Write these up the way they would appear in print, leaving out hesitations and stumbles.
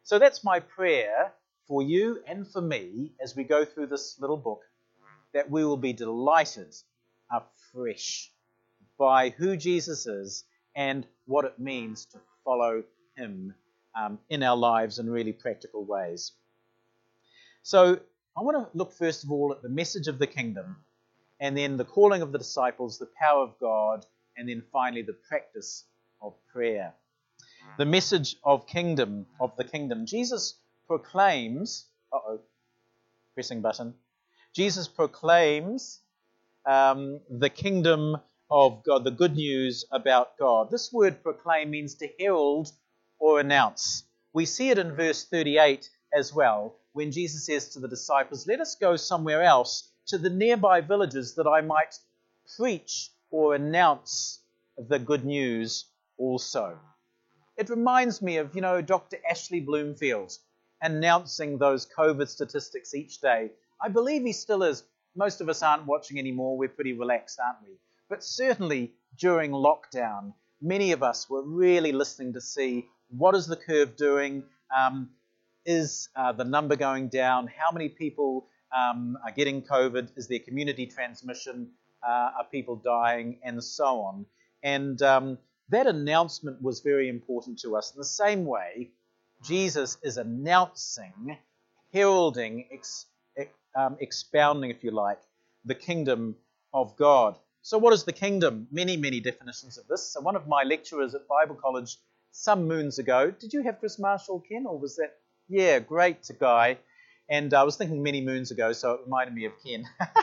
So that's my prayer for you and for me as we go through this little book, that we will be delighted afresh by who Jesus is and what it means to follow him in our lives in really practical ways. So I want to look first of all at the message of the kingdom, and then the calling of the disciples, the power of God, and then finally the practice of prayer. The message of the kingdom. Jesus proclaims, pressing button. Jesus proclaims the kingdom of God, the good news about God. This word proclaim means to herald or announce. We see it in verse 38 as well, when Jesus says to the disciples, let us go somewhere else to the nearby villages that I might preach or announce the good news also. It reminds me of, Dr. Ashley Bloomfield announcing those COVID statistics each day. I believe he still is. Most of us aren't watching anymore. We're pretty relaxed, aren't we? But certainly during lockdown, many of us were really listening to see what is the curve doing? Is the number going down? How many people are getting COVID? Is there community transmission? Are people dying? And so on. And that announcement was very important to us. In the same way, Jesus is announcing, heralding, expounding, if you like, the kingdom of God. So what is the kingdom? Many, many definitions of this. So one of my lecturers at Bible College some moons ago, did you have Chris Marshall, Ken, or was that? Yeah, great guy. And I was thinking many moons ago, so it reminded me of Ken.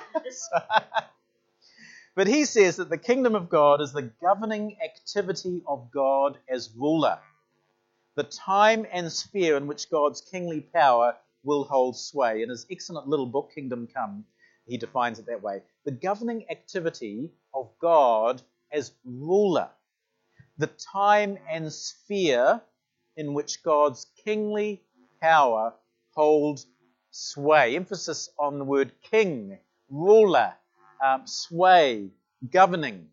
But he says that the kingdom of God is the governing activity of God as ruler, the time and sphere in which God's kingly power will hold sway. In his excellent little book, Kingdom Come, he defines it that way. The governing activity of God as ruler, the time and sphere in which God's kingly power holds sway. Emphasis on the word king, ruler, sway, governing.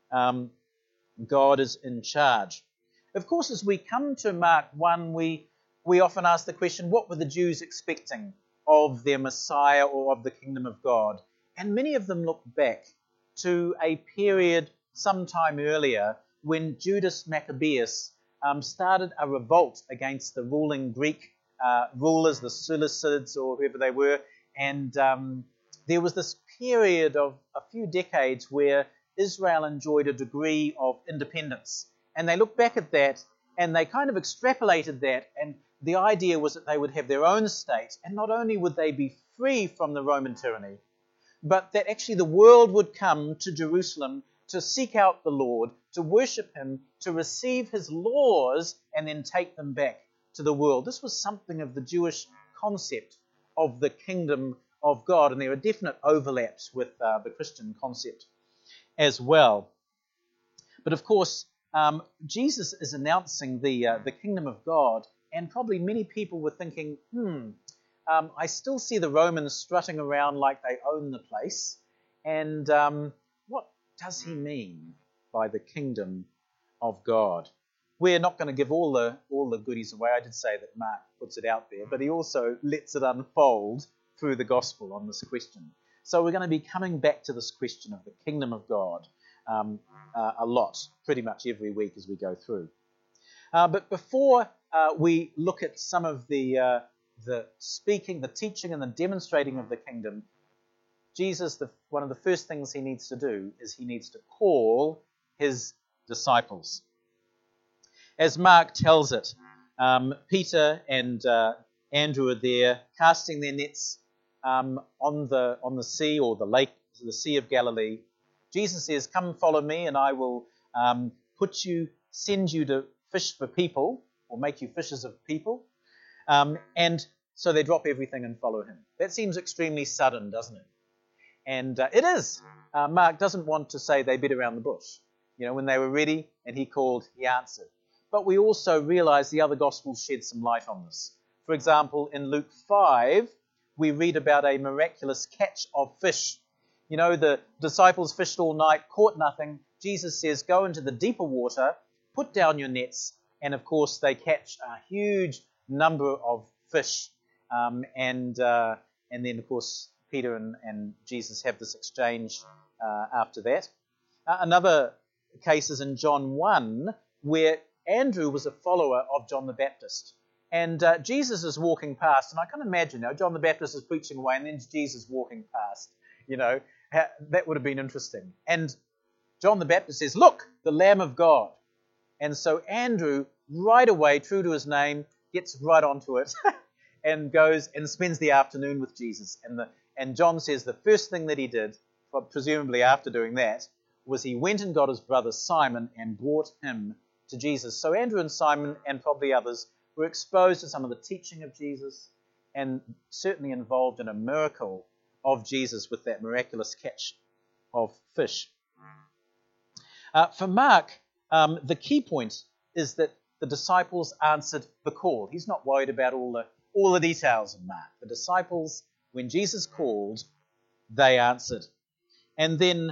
God is in charge. Of course, as we come to Mark 1, we often ask the question, what were the Jews expecting of their Messiah or of the kingdom of God? And many of them look back to a period sometime earlier when Judas Maccabeus started a revolt against the ruling Greek rulers, the Seleucids or whoever they were. And there was this period of a few decades where Israel enjoyed a degree of independence. And they look back at that and they kind of extrapolated that, and the idea was that they would have their own state, and not only would they be free from the Roman tyranny, but that actually the world would come to Jerusalem to seek out the Lord, to worship him, to receive his laws, and then take them back to the world. This was something of the Jewish concept of the kingdom of God, and there are definite overlaps with the Christian concept as well. But of course, Jesus is announcing the kingdom of God, and probably many people were thinking, I still see the Romans strutting around like they own the place, and what does he mean by the kingdom of God? We're not going to give all the goodies away. I did say that Mark puts it out there, but he also lets it unfold through the gospel on this question. So we're going to be coming back to this question of the kingdom of God a lot, pretty much every week as we go through. But before we look at some of the speaking, the teaching, and the demonstrating of the kingdom, Jesus, one of the first things he needs to do is he needs to call his disciples. As Mark tells it, Peter and Andrew are there casting their nets on the sea or the lake, the Sea of Galilee. Jesus says, "Come, follow me, and I will send you to fish for people, or make you fishers of people." And so they drop everything and follow him. That seems extremely sudden, doesn't it? And it is. Mark doesn't want to say they beat around the bush. When they were ready and he called, he answered. But we also realize the other Gospels shed some light on this. For example, in Luke 5, we read about a miraculous catch of fish. The disciples fished all night, caught nothing. Jesus says, go into the deeper water, put down your nets, and of course they catch a huge number of fish, and then, of course, Peter and Jesus have this exchange after that. Another case is in John 1, where Andrew was a follower of John the Baptist. And Jesus is walking past, and I can imagine, John the Baptist is preaching away, and then Jesus walking past. That would have been interesting. And John the Baptist says, "Look, the Lamb of God." And so Andrew, right away, true to his name, gets right onto it and goes and spends the afternoon with Jesus. And John says the first thing that he did, presumably after doing that, was he went and got his brother Simon and brought him to Jesus. So Andrew and Simon, and probably others, were exposed to some of the teaching of Jesus and certainly involved in a miracle of Jesus with that miraculous catch of fish. For Mark, the key point is that the disciples answered the call. He's not worried about all the details of Mark. The disciples, when Jesus called, they answered. And then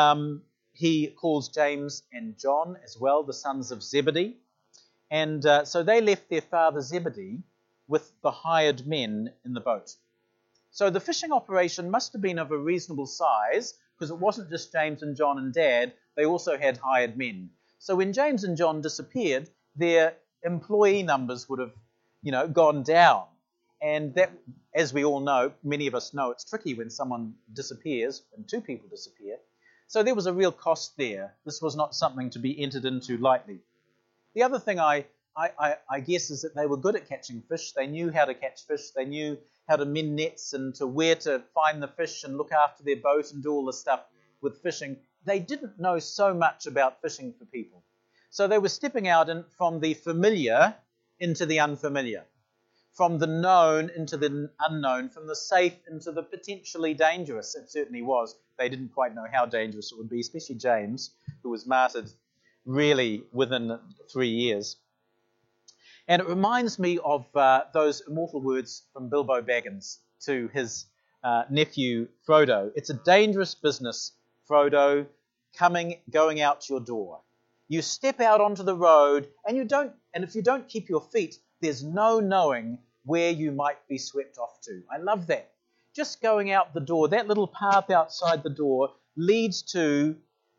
he calls James and John as well, the sons of Zebedee. And so they left their father Zebedee with the hired men in the boat. So the fishing operation must have been of a reasonable size, because it wasn't just James and John and Dad. They also had hired men. So when James and John disappeared, their employee numbers would have, gone down. And that, as we all know, many of us know, it's tricky when someone disappears and two people disappear. So there was a real cost there. This was not something to be entered into lightly. The other thing I guess is that they were good at catching fish. They knew how to catch fish. They knew how to mend nets and to where to find the fish and look after their boat and do all the stuff with fishing. They didn't know so much about fishing for people. So they were stepping out from the familiar into the unfamiliar, from the known into the unknown, from the safe into the potentially dangerous. It certainly was. They didn't quite know how dangerous it would be, especially James, who was martyred really within 3 years. And it reminds me of those immortal words from Bilbo Baggins to his nephew Frodo. It's a dangerous business, Frodo, going out your door. You step out onto the road, and if you don't keep your feet, there's no knowing where you might be swept off to. I love that. Just going out the door, that little path outside the door leads to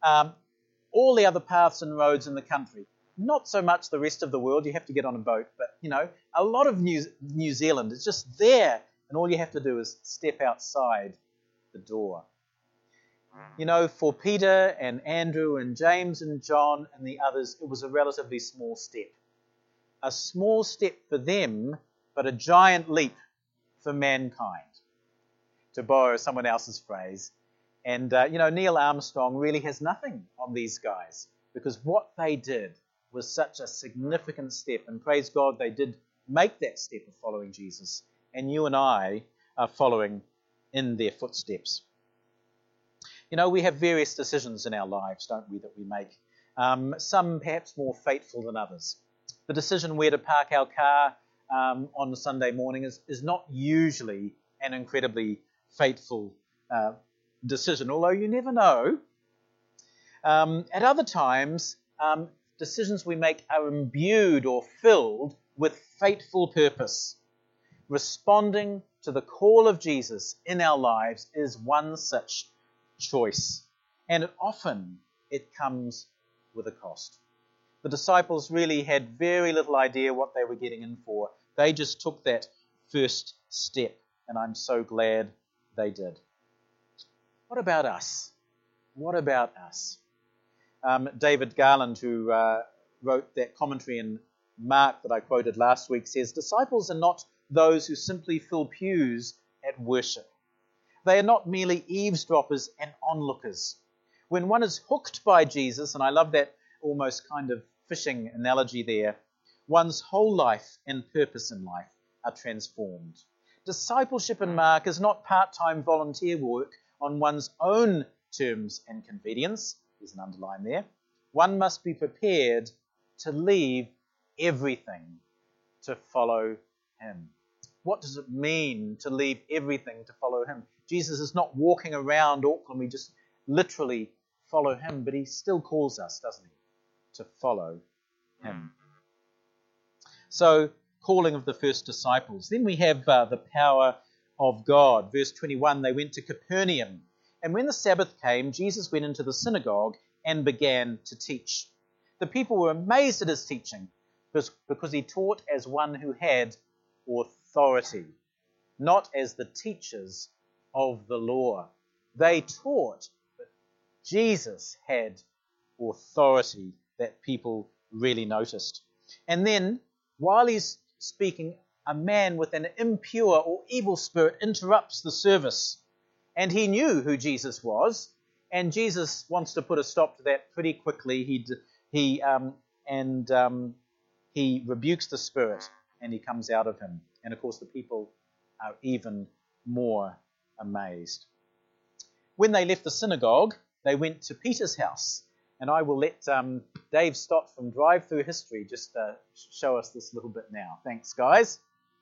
all the other paths and roads in the country. Not so much the rest of the world. You have to get on a boat, but a lot of New Zealand is just there, and all you have to do is step outside the door. For Peter and Andrew and James and John and the others, it was a relatively small step. A small step for them, but a giant leap for mankind, to borrow someone else's phrase. And, Neil Armstrong really has nothing on these guys, because what they did was such a significant step. And praise God, they did make that step of following Jesus. And you and I are following in their footsteps. We have various decisions in our lives, don't we, that we make. Some perhaps more fateful than others. The decision where to park our car on a Sunday morning is not usually an incredibly fateful decision, although you never know. At other times, decisions we make are imbued or filled with fateful purpose. Responding to the call of Jesus in our lives is one such choice, and often it comes with a cost. The disciples really had very little idea what they were getting in for. They just took that first step, and I'm so glad they did. What about us? What about us? David Garland, who wrote that commentary in Mark that I quoted last week, says, "Disciples are not those who simply fill pews at worship. They are not merely eavesdroppers and onlookers. When one is hooked by Jesus," and I love that almost kind of fishing analogy there, "one's whole life and purpose in life are transformed." Discipleship in Mark is not part-time volunteer work on one's own terms and convenience. There's an underline there. One must be prepared to leave everything to follow him. What does it mean to leave everything to follow him? Jesus is not walking around Auckland. We just literally follow him, but he still calls us, doesn't he, to follow him. So calling of the first disciples. Then we have the power of God. Verse 21, they went to Capernaum. And when the Sabbath came, Jesus went into the synagogue and began to teach. The people were amazed at his teaching because he taught as one who had authority, not as the teachers of the law. They taught, but Jesus had authority that people really noticed. And then, while he's speaking, a man with an impure or evil spirit interrupts the service. And he knew who Jesus was, and Jesus wants to put a stop to that pretty quickly. He rebukes the spirit, and he comes out of him. And of course, the people are even more amazed. When they left the synagogue, they went to Peter's house. And I will let Dave Stott from Drive Through History just show us this little bit now. Thanks, guys.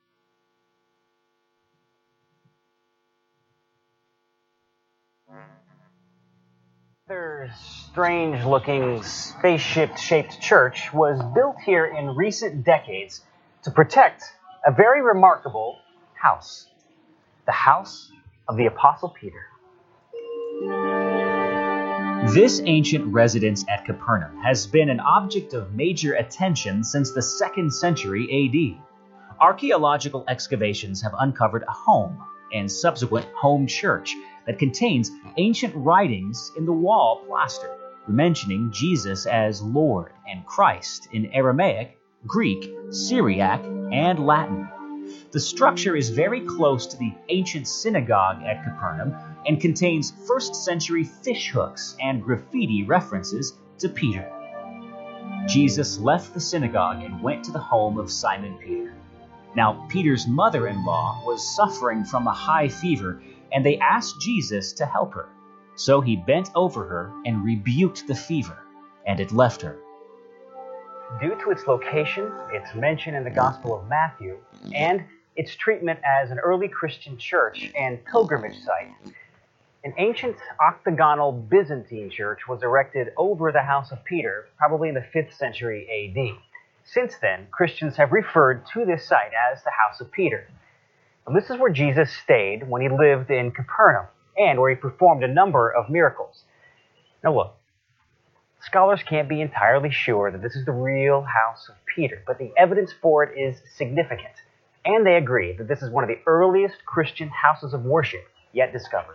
Another strange-looking spaceship-shaped church was built here in recent decades to protect a very remarkable house, the house of the Apostle Peter. This ancient residence at Capernaum has been an object of major attention since the 2nd century A.D. Archaeological excavations have uncovered a home and subsequent home church that contains ancient writings in the wall plaster, mentioning Jesus as Lord and Christ in Aramaic, Greek, Syriac, and Latin. The structure is very close to the ancient synagogue at Capernaum and contains 1st century fishhooks and graffiti references to Peter. Jesus left the synagogue and went to the home of Simon Peter. Now, Peter's mother-in-law was suffering from a high fever, and they asked Jesus to help her. So he bent over her and rebuked the fever, and it left her. Due to its location, its mention in the Gospel of Matthew, and its treatment as an early Christian church and pilgrimage site, an ancient octagonal Byzantine church was erected over the house of Peter, probably in the 5th century A.D. Since then, Christians have referred to this site as the House of Peter. And this is where Jesus stayed when he lived in Capernaum, and where he performed a number of miracles. Now look, scholars can't be entirely sure that this is the real House of Peter, but the evidence for it is significant, and they agree that this is one of the earliest Christian houses of worship yet discovered.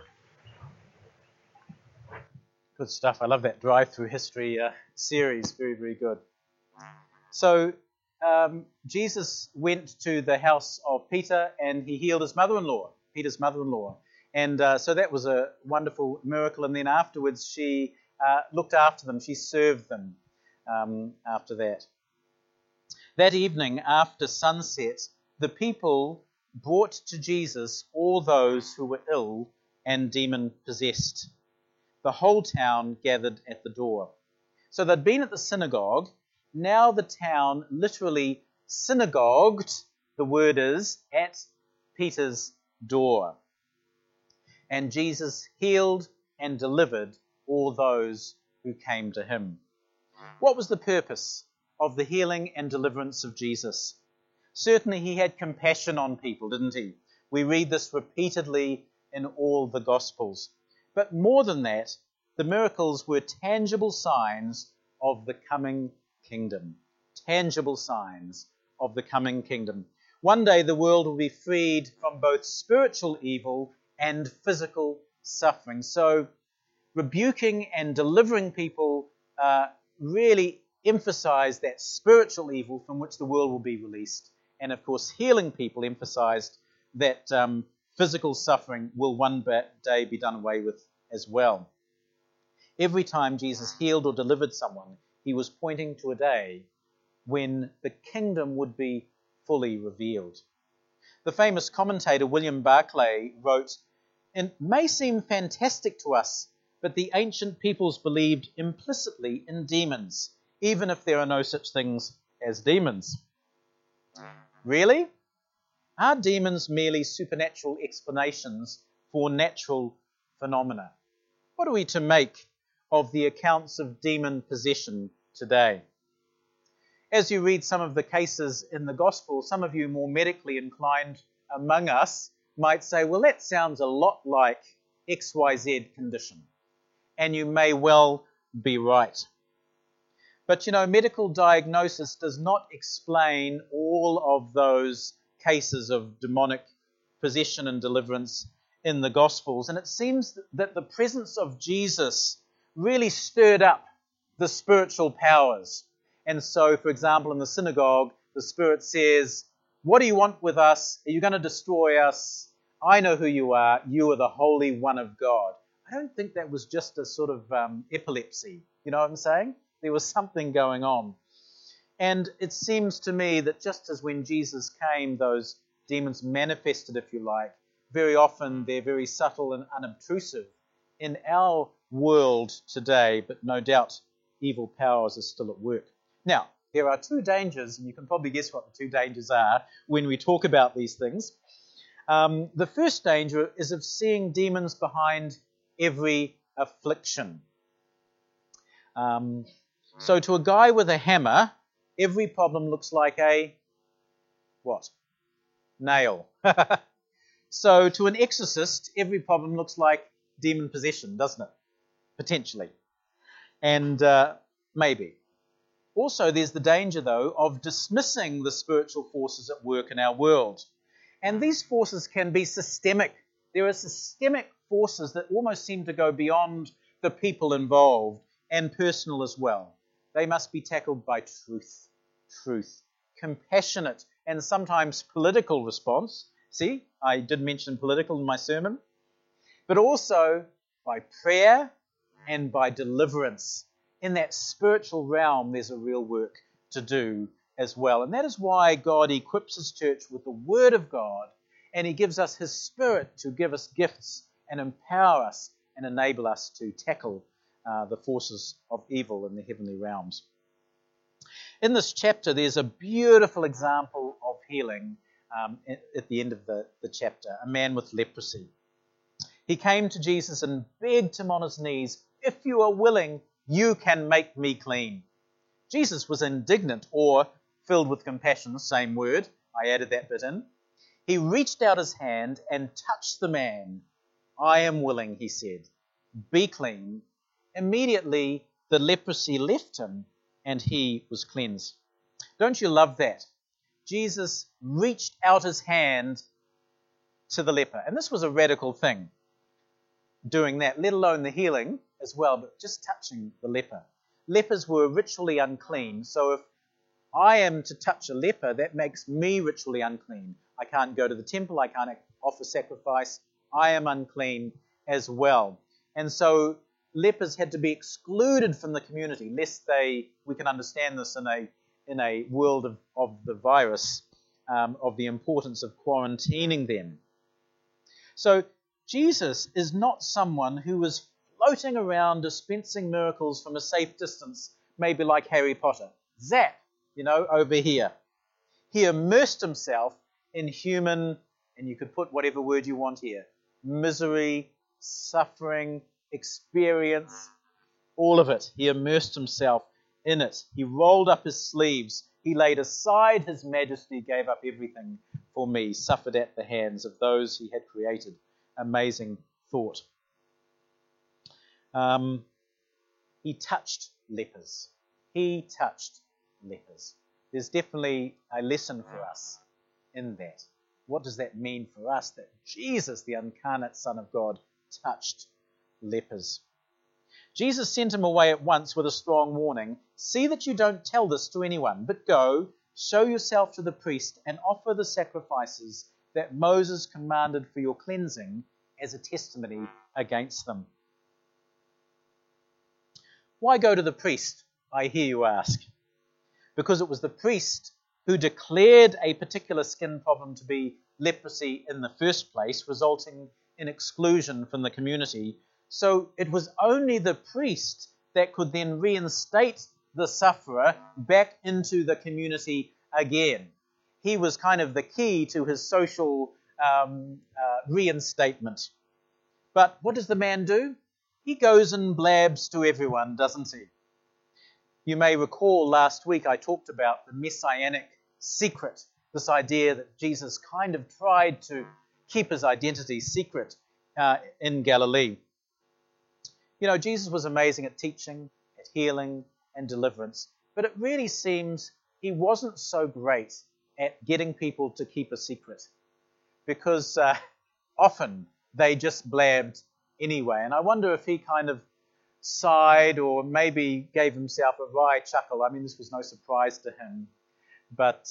Good stuff. I love that Drive Through History series. Very, very good. So Jesus went to the house of Peter and he healed his mother-in-law, Peter's mother-in-law. And so that was a wonderful miracle. And then afterwards she looked after them. She served them after that. That evening, after sunset, the people brought to Jesus all those who were ill and demon-possessed. The whole town gathered at the door. So they'd been at the synagogue. Now the town literally synagogued, the word is, at Peter's door. And Jesus healed and delivered all those who came to him. What was the purpose of the healing and deliverance of Jesus? Certainly he had compassion on people, didn't he? We read this repeatedly in all the Gospels. But more than that, the miracles were tangible signs of the coming kingdom. Tangible signs of the coming kingdom. One day the world will be freed from both spiritual evil and physical suffering. So rebuking and delivering people really emphasized that spiritual evil from which the world will be released. And of course, healing people emphasized that physical suffering will one day be done away with as well. Every time Jesus healed or delivered someone, he was pointing to a day when the kingdom would be fully revealed. The famous commentator William Barclay wrote, "It may seem fantastic to us, but the ancient peoples believed implicitly in demons, even if there are no such things as demons." Really? Are demons merely supernatural explanations for natural phenomena? What are we to make of the accounts of demon possession today? As you read some of the cases in the gospel, some of you more medically inclined among us might say, well, that sounds a lot like XYZ condition. And you may well be right. But, medical diagnosis does not explain all of those cases of demonic possession and deliverance in the Gospels. And it seems that the presence of Jesus really stirred up the spiritual powers. And so, for example, in the synagogue, the Spirit says, what do you want with us? Are you going to destroy us? I know who you are. You are the Holy One of God. I don't think that was just a sort of epilepsy. You know what I'm saying? There was something going on. And it seems to me that just as when Jesus came, those demons manifested, if you like, very often they're very subtle and unobtrusive in our world today, but no doubt evil powers are still at work. Now, there are two dangers, and you can probably guess what the two dangers are when we talk about these things. The first danger is of seeing demons behind every affliction. So to a guy with a hammer, every problem looks like a what? Nail. So to an exorcist, every problem looks like demon possession, doesn't it? Potentially. And maybe. Also, there's the danger, though, of dismissing the spiritual forces at work in our world. And these forces can be systemic. There are systemic forces that almost seem to go beyond the people involved and personal as well. They must be tackled by truth, compassionate, and sometimes political response. See, I did mention political in my sermon. But also by prayer and by deliverance. In that spiritual realm, there's a real work to do as well. And that is why God equips His church with the Word of God, and He gives us His Spirit to give us gifts and empower us and enable us to tackle the forces of evil in the heavenly realms. In this chapter, there's a beautiful example of healing at the end of the chapter, a man with leprosy. He came to Jesus and begged Him on his knees, if you are willing, you can make me clean. Jesus was indignant, or filled with compassion, same word, I added that bit in. He reached out his hand and touched the man. I am willing, he said. Be clean. Immediately the leprosy left him and he was cleansed. Don't you love that? Jesus reached out his hand to the leper. And this was a radical thing, doing that, let alone the healing as well, but just touching the leper. Lepers were ritually unclean, so if I am to touch a leper, that makes me ritually unclean. I can't go to the temple, I can't offer sacrifice, I am unclean as well. And so lepers had to be excluded from the community, lest we can understand this in a world of the virus, of the importance of quarantining them. So Jesus is not someone who was floating around dispensing miracles from a safe distance, maybe like Harry Potter. Zap, over here. He immersed himself in human, and you could put whatever word you want here, misery, suffering, experience, all of it. He immersed himself in it. He rolled up his sleeves. He laid aside his majesty, gave up everything for me, suffered at the hands of those he had created. Amazing thought. He touched lepers. He touched lepers. There's definitely a lesson for us in that. What does that mean for us that Jesus, the incarnate Son of God, touched lepers? Jesus sent him away at once with a strong warning. See that you don't tell this to anyone, but go, show yourself to the priest, and offer the sacrifices that Moses commanded for your cleansing as a testimony against them. Why go to the priest, I hear you ask? Because it was the priest who declared a particular skin problem to be leprosy in the first place, resulting in exclusion from the community. So it was only the priest that could then reinstate the sufferer back into the community again. He was kind of the key to his social reinstatement. But what does the man do? He goes and blabs to everyone, doesn't he? You may recall last week I talked about the messianic secret, this idea that Jesus kind of tried to keep his identity secret in Galilee. You know, Jesus was amazing at teaching, at healing and deliverance, but it really seems he wasn't so great at getting people to keep a secret, because often they just blabbed anyway. And I wonder if he kind of sighed or maybe gave himself a wry chuckle. I mean, this was no surprise to him. But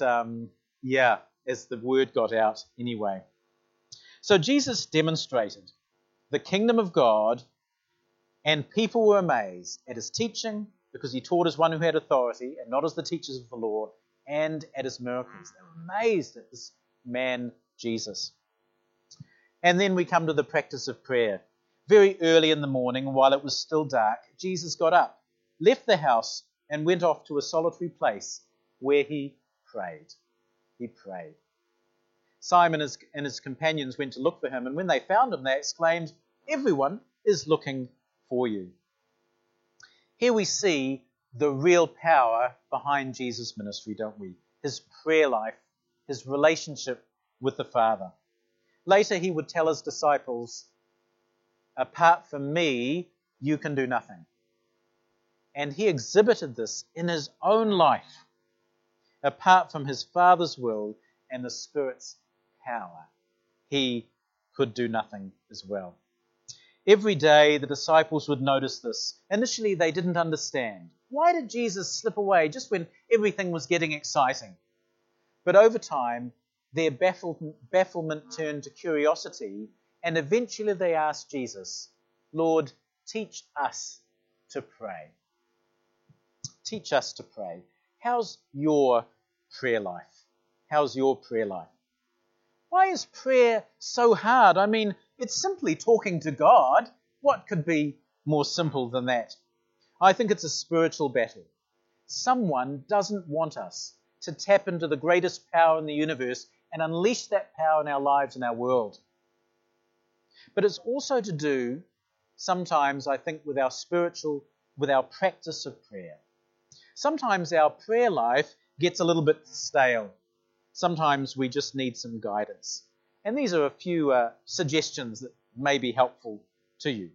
as the word got out anyway. So Jesus demonstrated the kingdom of God, and people were amazed at his teaching, because he taught as one who had authority and not as the teachers of the law, and at his miracles. They were amazed at this man, Jesus. And then we come to the practice of prayer. Very early in the morning, while it was still dark, Jesus got up, left the house, and went off to a solitary place where he prayed. He prayed. Simon and his companions went to look for him, and when they found him, they exclaimed, "Everyone is looking for you." Here we see the real power behind Jesus' ministry, don't we? His prayer life, his relationship with the Father. Later he would tell his disciples, "Apart from me, you can do nothing." And he exhibited this in his own life. Apart from his Father's will and the Spirit's power, he could do nothing as well. Every day the disciples would notice this. Initially they didn't understand. Why did Jesus slip away just when everything was getting exciting? But over time, their bafflement turned to curiosity, and eventually they asked Jesus, "Lord, teach us to pray." Teach us to pray. How's your prayer life? How's your prayer life? Why is prayer so hard? I mean, it's simply talking to God. What could be more simple than that? I think it's a spiritual battle. Someone doesn't want us to tap into the greatest power in the universe and unleash that power in our lives and our world. But it's also to do, sometimes, I think, with our practice of prayer. Sometimes our prayer life gets a little bit stale. Sometimes we just need some guidance. And these are a few suggestions that may be helpful to you.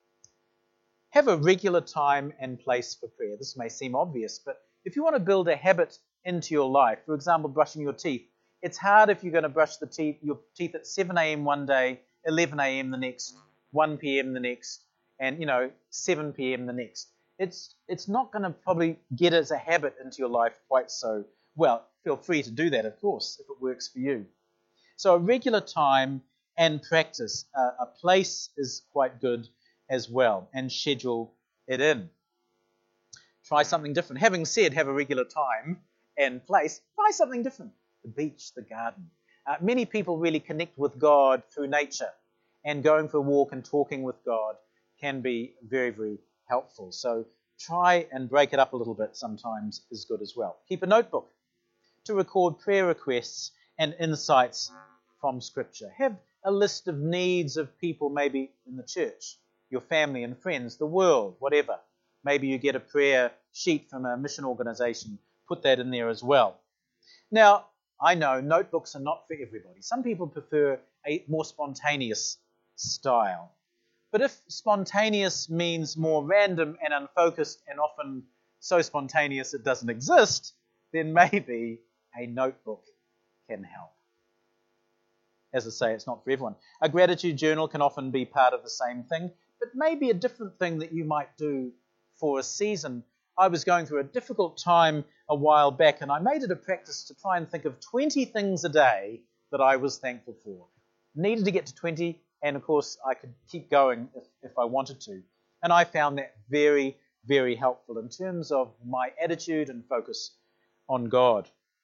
Have a regular time and place for prayer. This may seem obvious, but if you want to build a habit into your life, for example, brushing your teeth, it's hard if you're going to brush your teeth at 7 a.m. one day, 11 a.m. the next, 1 p.m. the next, and 7 p.m. the next. It's not going to probably get as a habit into your life quite so well. Feel free to do that, of course, if it works for you. So a regular time and practice. A place is quite good as well, and schedule it in. Try something different. Having said have a regular time and place, try something different. The beach, the garden. Many people really connect with God through nature, and going for a walk and talking with God can be very, very helpful. So try and break it up a little bit sometimes is good as well. Keep a notebook to record prayer requests and insights from Scripture. Have a list of needs of people maybe in the church, your family and friends, the world, whatever. Maybe you get a prayer sheet from a mission organization. Put that in there as well. Now, I know notebooks are not for everybody. Some people prefer a more spontaneous style. But if spontaneous means more random and unfocused and often so spontaneous it doesn't exist, then maybe a notebook can help. As I say, it's not for everyone. A gratitude journal can often be part of the same thing, but maybe a different thing that you might do for a season. I was going through a difficult time a while back, and I made it a practice to try and think of 20 things a day that I was thankful for. Needed to get to 20, and of course I could keep going if I wanted to. And I found that very, very helpful in terms of my attitude and focus on God.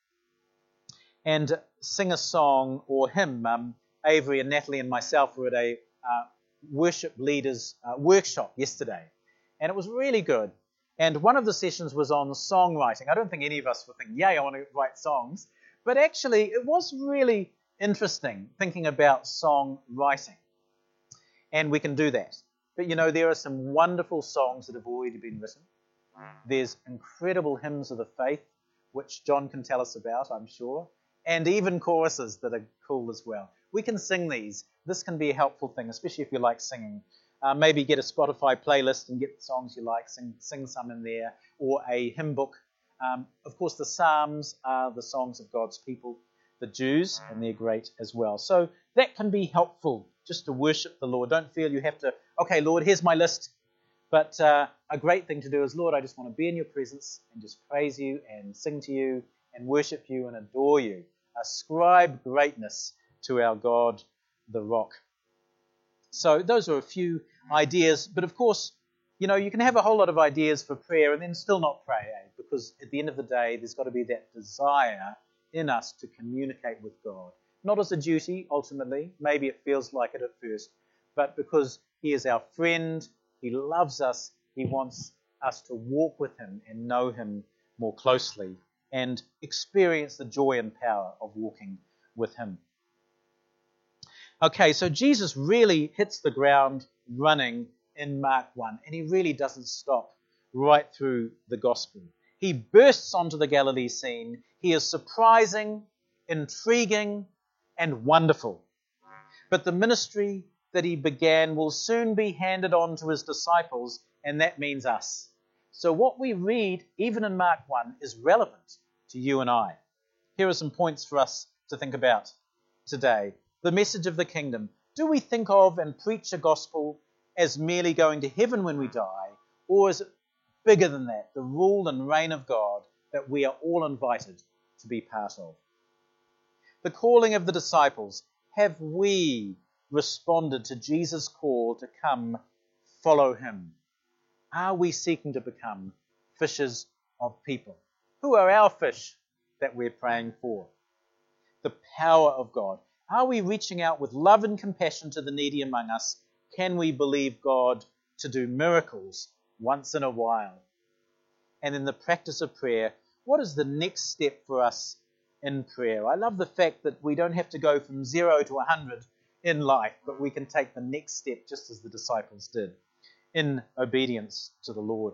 And sing a song or hymn. Avery and Natalie and myself were at a worship leaders workshop yesterday, and it was really good. And one of the sessions was on songwriting. I don't think any of us were thinking, yay, I want to write songs. But actually, it was really interesting thinking about songwriting. And we can do that. But there are some wonderful songs that have already been written. There's incredible hymns of the faith, which John can tell us about, I'm sure, and even choruses that are cool as well. We can sing these. This can be a helpful thing, especially if you like singing. Maybe get a Spotify playlist and get the songs you like, sing some in there, or a hymn book. Of course, the Psalms are the songs of God's people, the Jews, and they're great as well. So that can be helpful, just to worship the Lord. Don't feel you have to, okay, Lord, here's my list. But a great thing to do is, Lord, I just want to be in your presence and just praise you and sing to you and worship you and adore you. Ascribe greatness to our God, the Rock. So those are a few ideas. But of course, you know, you can have a whole lot of ideas for prayer and then still not pray, because at the end of the day, there's got to be that desire in us to communicate with God. Not as a duty, ultimately. Maybe it feels like it at first. But because he is our friend, he loves us, he wants us to walk with him and know him more closely and experience the joy and power of walking with him. Okay, so Jesus really hits the ground running in Mark 1, and he really doesn't stop right through the gospel. He bursts onto the Galilee scene. He is surprising, intriguing, and wonderful. But the ministry that he began will soon be handed on to his disciples, and that means us. So what we read, even in Mark 1, is relevant to you and I. Here are some points for us to think about today. The message of the kingdom. Do we think of and preach a gospel as merely going to heaven when we die, or is it bigger than that, the rule and reign of God that we are all invited to be part of? The calling of the disciples. Have we responded to Jesus' call to come follow him? Are we seeking to become fishers of people? Who are our fish that we're praying for? The power of God. Are we reaching out with love and compassion to the needy among us? Can we believe God to do miracles once in a while? And in the practice of prayer, what is the next step for us in prayer? I love the fact that we don't have to go from 0 to 100 in life, but we can take the next step just as the disciples did, in obedience to the Lord.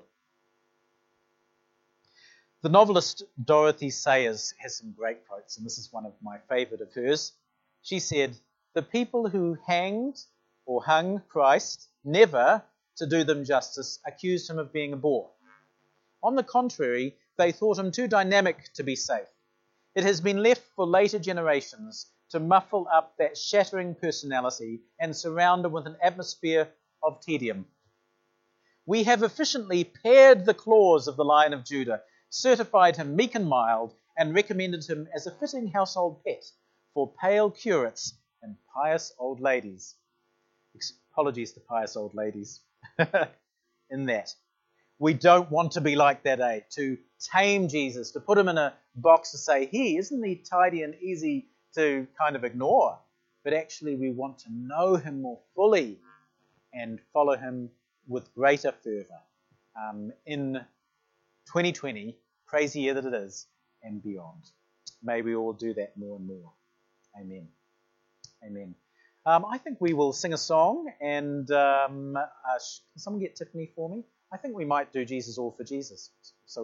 The novelist Dorothy Sayers has some great quotes, and this is one of my favourite of hers. She said, "The people who hanged or hung Christ never, to do them justice, accused him of being a bore. On the contrary, they thought him too dynamic to be safe. It has been left for later generations to muffle up that shattering personality and surround him with an atmosphere of tedium. We have efficiently pared the claws of the Lion of Judah, certified him meek and mild, and recommended him as a fitting household pet for pale curates and pious old ladies." Apologies to pious old ladies in that. We don't want to be like that, to tame Jesus, to put him in a box to say, isn't he tidy and easy to kind of ignore? But actually we want to know him more fully and follow him with greater fervour in 2020, crazy year that it is, and beyond. May we all do that more and more. Amen. Amen. I think we will sing a song, and can someone get Tiffany for me? I think we might do Jesus All for Jesus. So